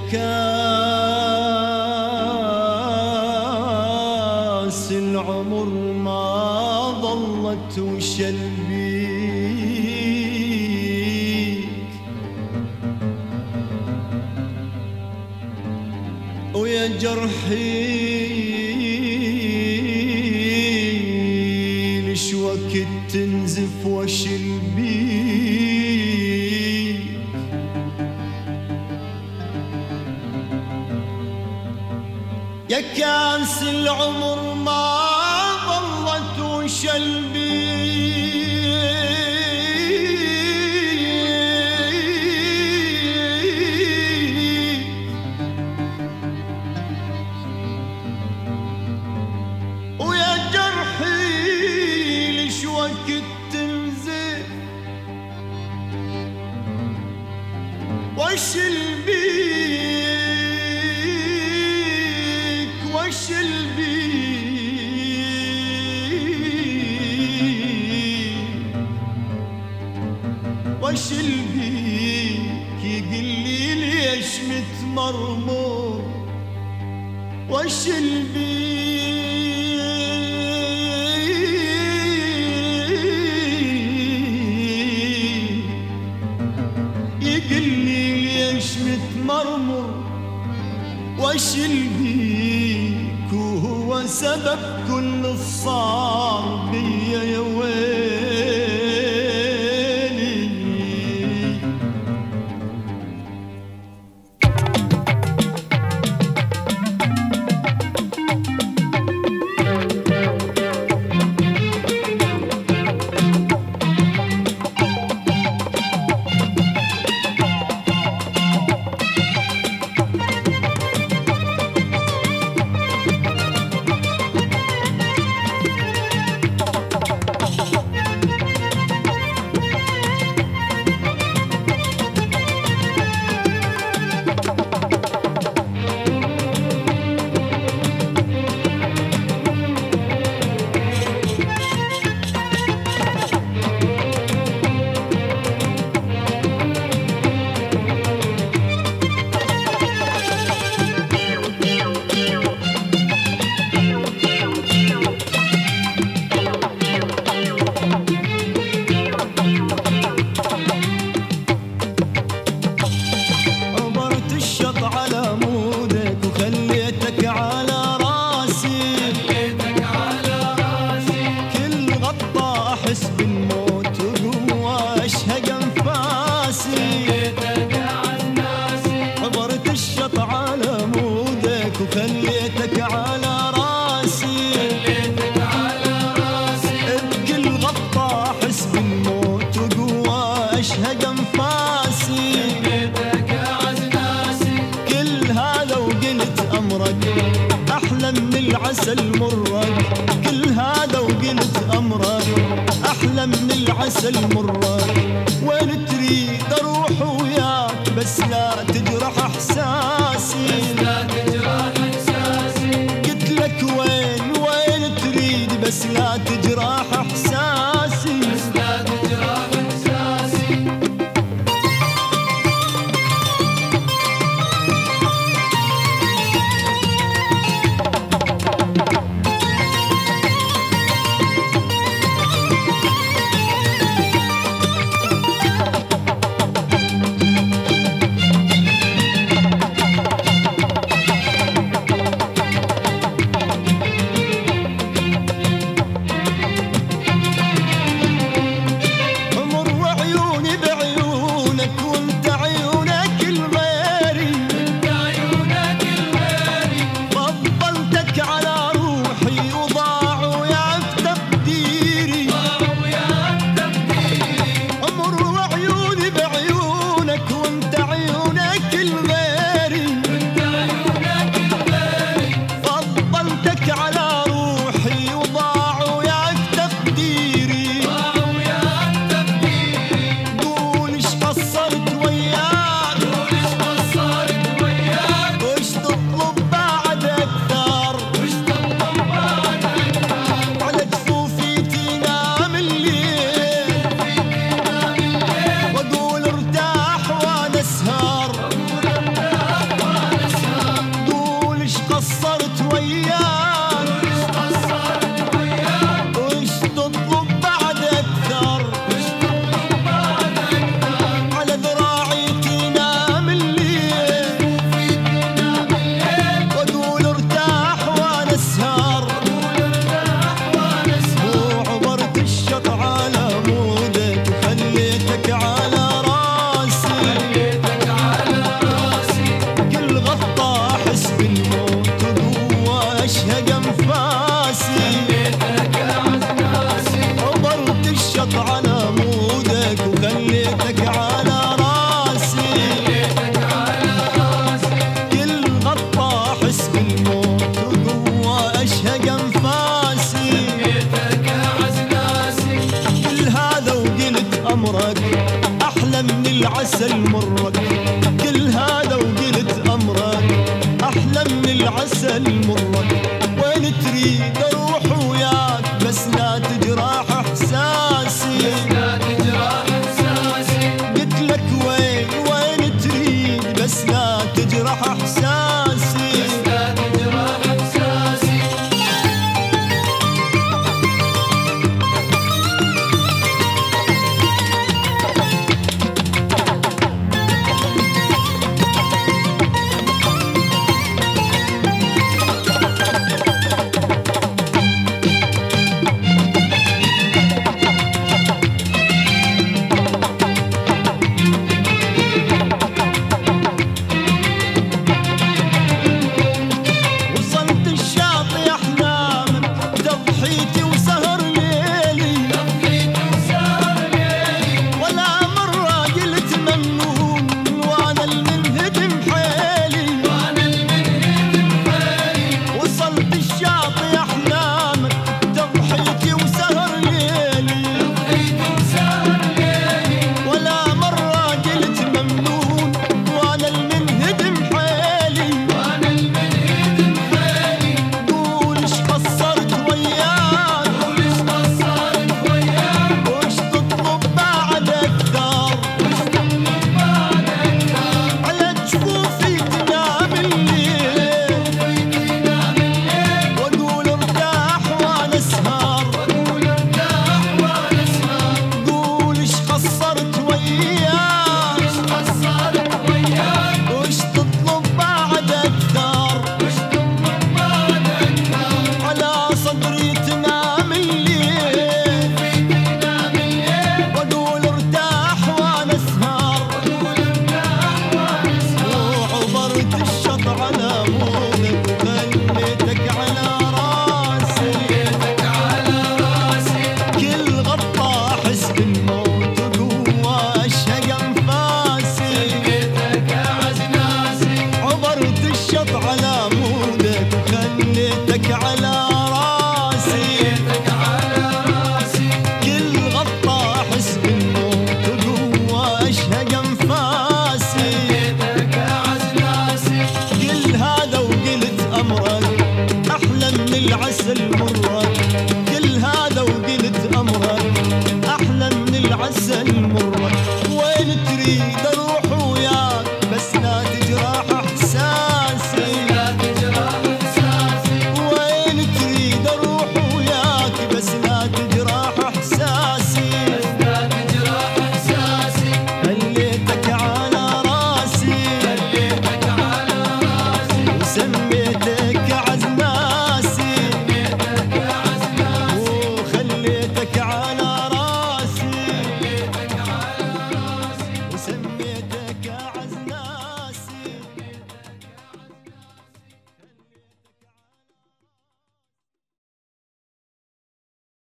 كاس العمر ما ظلت وشلبيك ويا جرحي ليش وقت تنزف وشلبيك يا كاس العمر ما ظلت وشلبيك ويا جرحي ليش وقت تنزف وشلبيك وشلبيك يقلي ليش متمرمر وشلبيك يقلي ليش متمرمر وشلبيك وهو سبب كل الصار بيا يا ويلي. خليتك على راسي بكل غطى احس بالموت وقوى اشهق انفاسي كل هذا وقلت امرك احلى من العسل مرك كل هذا وقلت امرك احلى من العسل مرك وين تريد اروح وياك بس لا تجرح احساسي قلت لك وين تريد بس لا تجرح احساسي واشهق انفاسي عبرت الشط على مودك وخليتك على راسي كل غطى احس بالموت وقوة اشهق انفاسي كل هذا وقلت امرك احلى من العسل مرك كل هذا وقلت امرك احلى من العسل مرك وين تريد اروح وياك بس لا تجرح احساسي قلت لك وين تريد بس لا تجرح احساسي العسل